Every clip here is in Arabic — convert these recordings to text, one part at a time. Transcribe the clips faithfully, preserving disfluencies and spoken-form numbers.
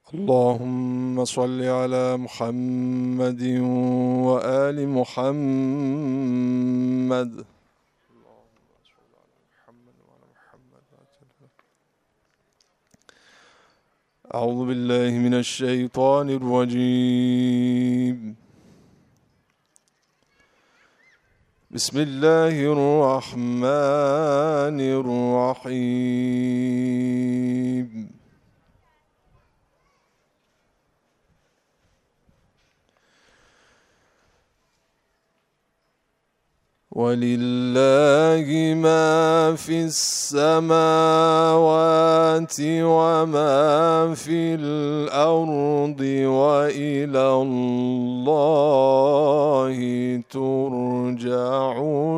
اللهم صل على محمد وآل محمد. أعوذ بالله من الشيطان الرجيم. بسم الله الرحمن الرحيم. ولله ما في السماوات وما في الأرض وإلى الله ترجع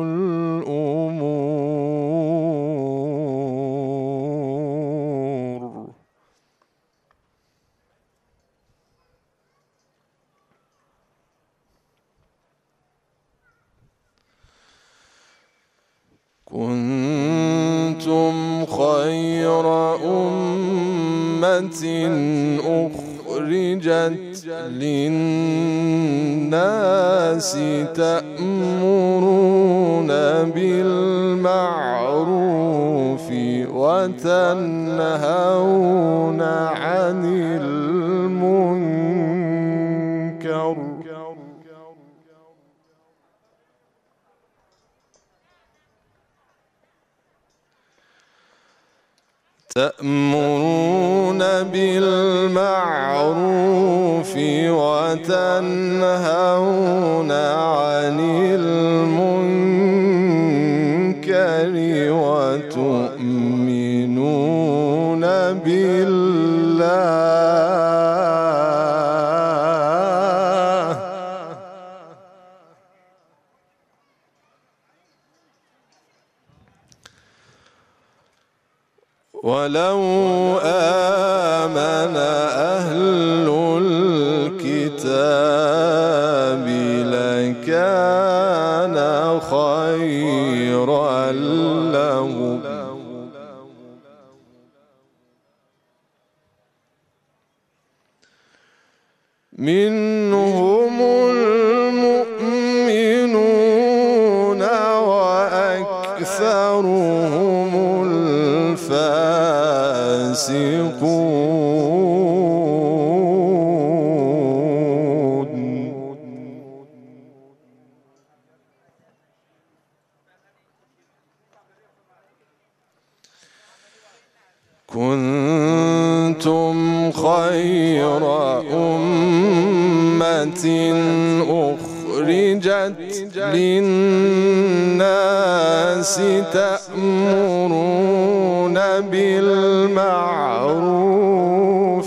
الأمور. كنتم خير أمة أخرجت للناس تأمرون بالمعروف وتنهون عن المنكر تأمرون بالمعروف وتنهون عن المنكر وتؤمنون بالله ولو آمن أهل الكتاب لكان خيرا لهم منهم المؤمنون وأكثرهم الفاسقون. كنتم خير أمة أخرجت للناس تأمرون بالمعروف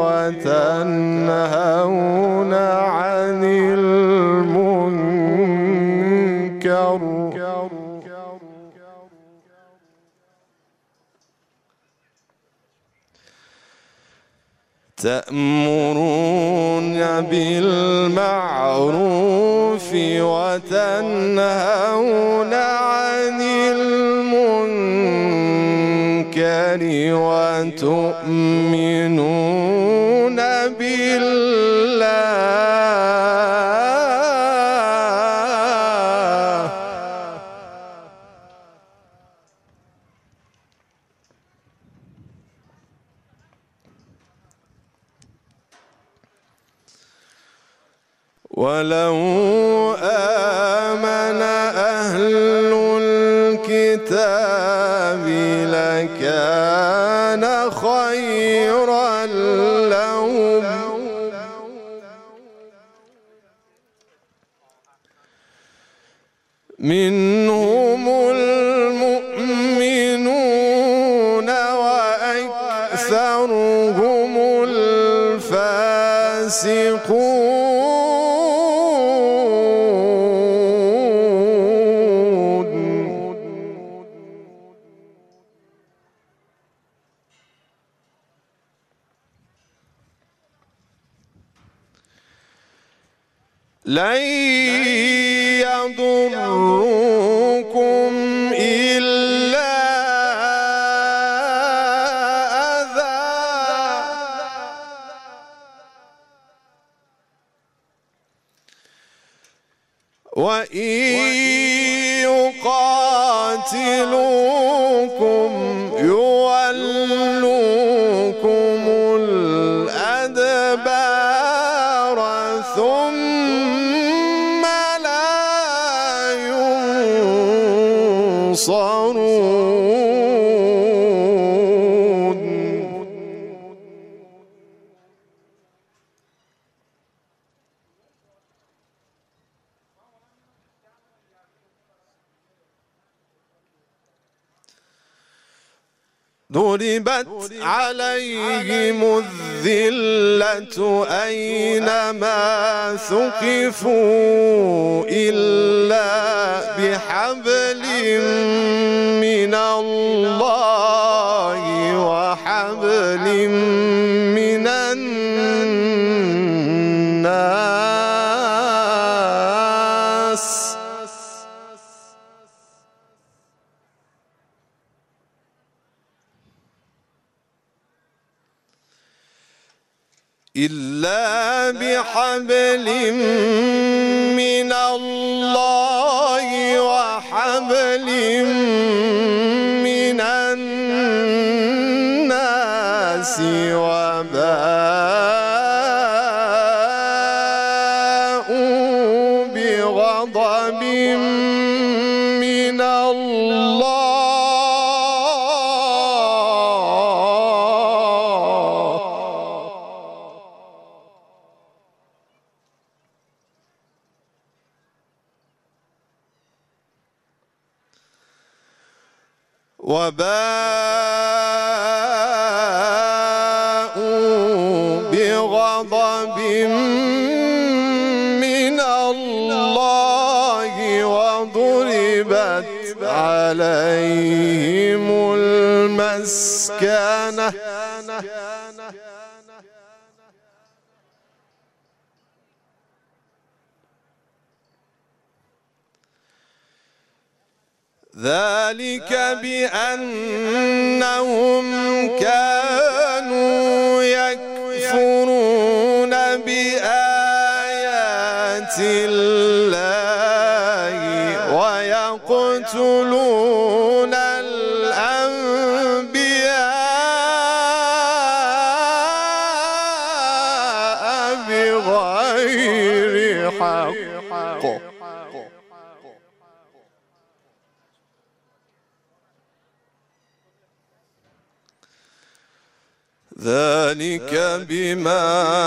وتنهون عن المنكر تأمرون بالمعروف وتنهون عن المنكر وتؤمنون بالله ولو آمن أهل الكتاب لكان خيرا لهم منهم المؤمنون وأكثرهم الفاسقون. لن يضروكم إلا أذى وإن يقاتلوكم يولوكم الأدبار ثم لا ينصرون. ضربت عليهم الذلة أينما ثقفوا إلا بحبل من الله وحبل من الناس إلا بحبل من الله وحبل من الناس وباءوا بغضب من الله وباءوا بغضب من الله وضربت عليهم المسكنة ذلك بأنهم كانوا يكفرون بآيات الله ويقتلون الأنبياء بغير حق. ذلك بما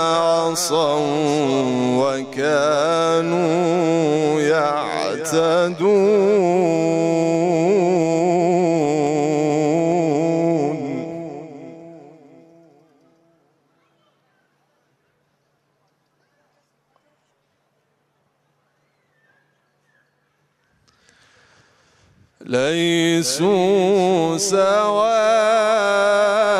عصوا وكانوا يعتدون. ليسوا سواء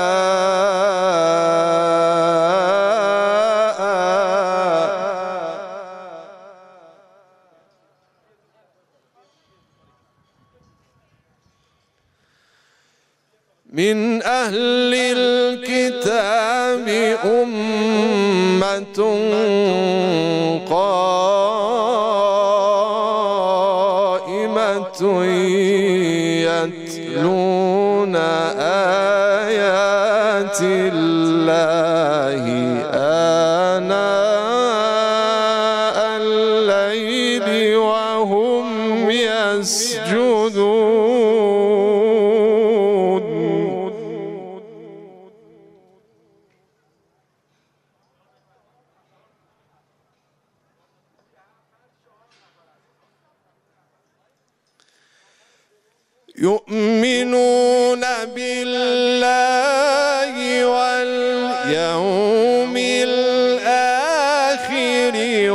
من أهل الكتاب أمة قائمة يتلون آيات الله آناء الليل وهم يسجدون. يؤمنون بالله واليوم الآخر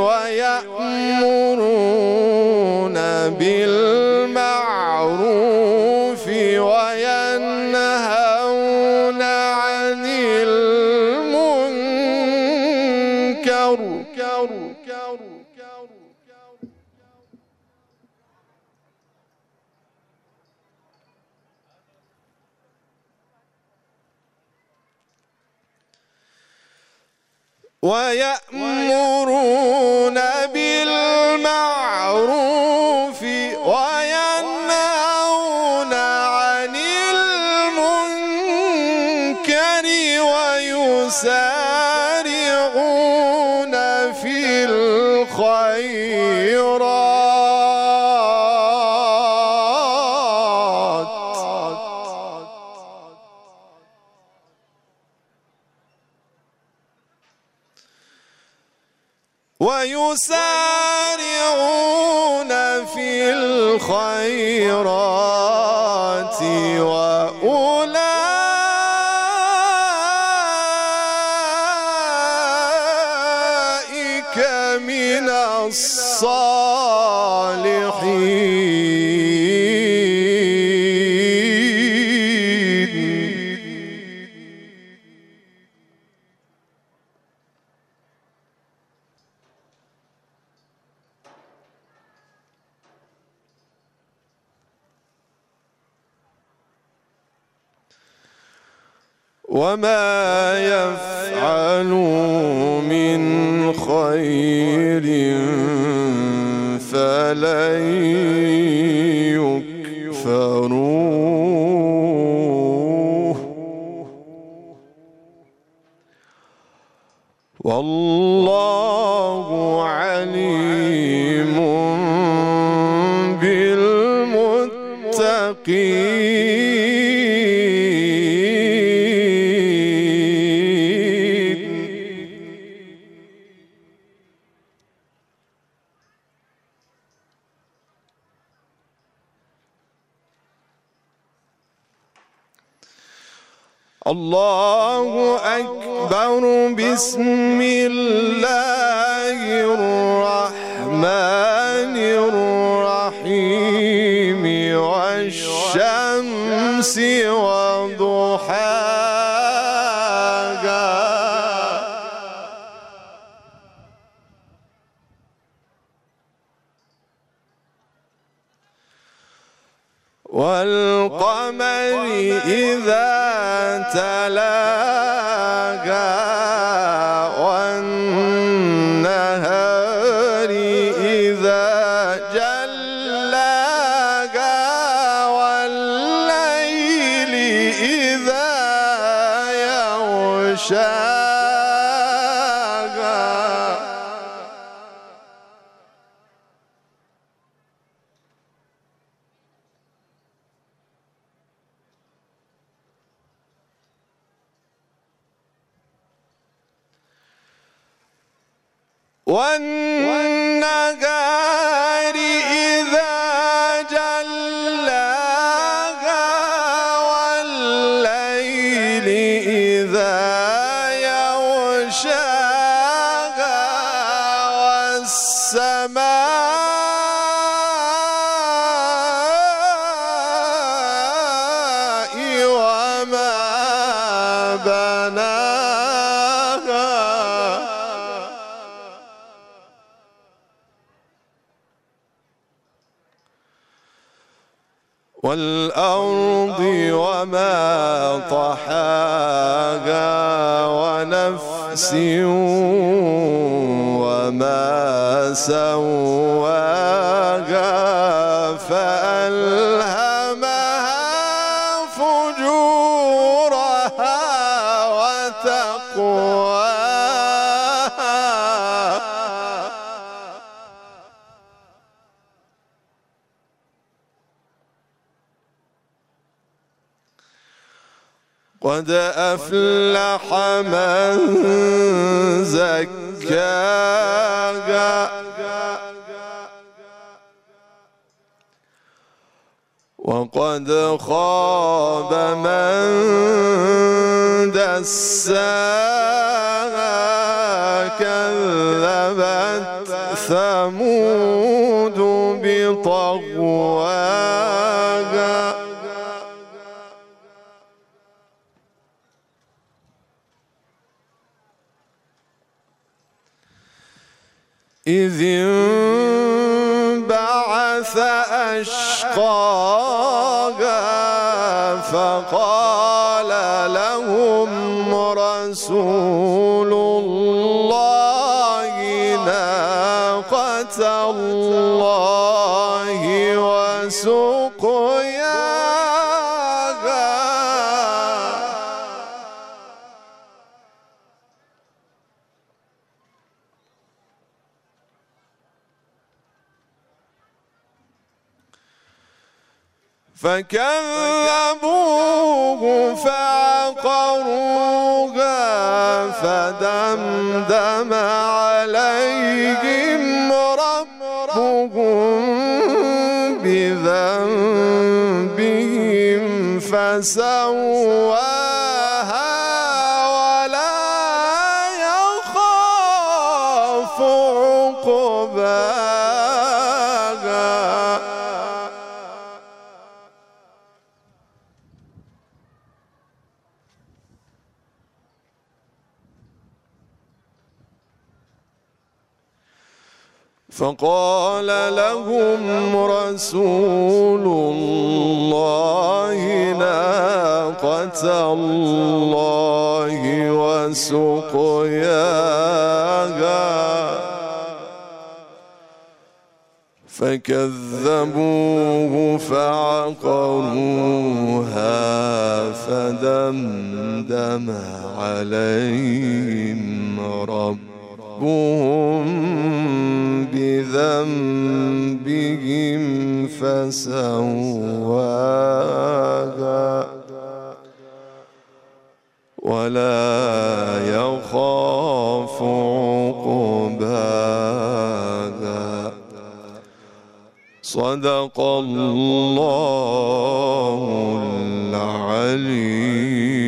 ويأمرون بالمعروف وينهون عن المنكر. ويأمرون بالمعروف ويسارعون في الخيرات ويسارعون في الخيرات وأولئك من الصالحين. وما يفعلوا من خير فلن يكفروه والله عليم بالمتقين. الله أكبر. بسم الله الرحمن الرحيم. والشمس وضحاها والقمر إذا تلاها والنهار إذا جلاها والليل إذا يغشاها والنهار إذا جلاها والليل إذا يغشاها والسماء وما بناها والأرض وما طحاها ونفس وما سواها فألهمها فجورها وتقواها قد أفلح من زكاها وقد خاب من دساها كذبت ثمود بطغواها إذ انبعث أشقاها فقال لهم رسول الله ناقة الله وسقياها فكذبوه فعقروها فدمدم عليهم ربهم بذنبهم فسواها ولا يخاف عقباها. فقال لهم رسول الله ناقة الله وسقياها فكذبوه فعقروها فدمدم عليهم ربهم بذنبهم فسواها ولا يخاف عقباها. صدق الله العليم.